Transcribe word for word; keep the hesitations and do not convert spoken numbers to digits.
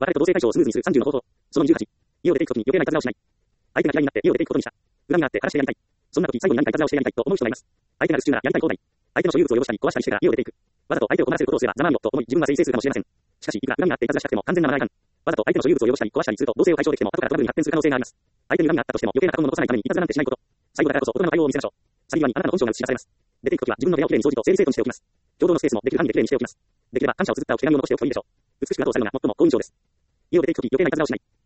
別れと同性解消をスムーズにするさんじゅうの方法。そのにじゅうはち。家を出て行くときに余計ないたずらをしない。相手が嫌いになって家を出て行くことにした。恨みがあって彼氏でやりたい。そんな時最後に何かいたずらをしてやりたいと思う人がいます。相手が鬱中ならやりたい放題。相手の所有物を汚したり壊したりしてから家を出ていく。わざと相手を困らせることをすればざまあみろと思い自分は誠意するかもしれません。しかしいくら恨みがあっていたずらしたくても完全なマナー違反。わざと相手の所有物を汚したり壊したりすると同性を解消できても後からトラブルに発展する可能性があります。相手に恨みがあったとしても余計な過言を残さないためにいたずらなんてしないこと。最後だからこそ大人の対応を見せましょう。去り際にあなたの本性が映し出されます。出て行くときは自分の部屋をきれいに掃除と整理整頓しておきます。共同のスペースもできる範囲できれいにしておきます。できれば感謝を綴った置き手紙を残しておくといいでしょう。美しくあとを最後が最も好印象です。家を出て行くとき余計なイタズラをしない。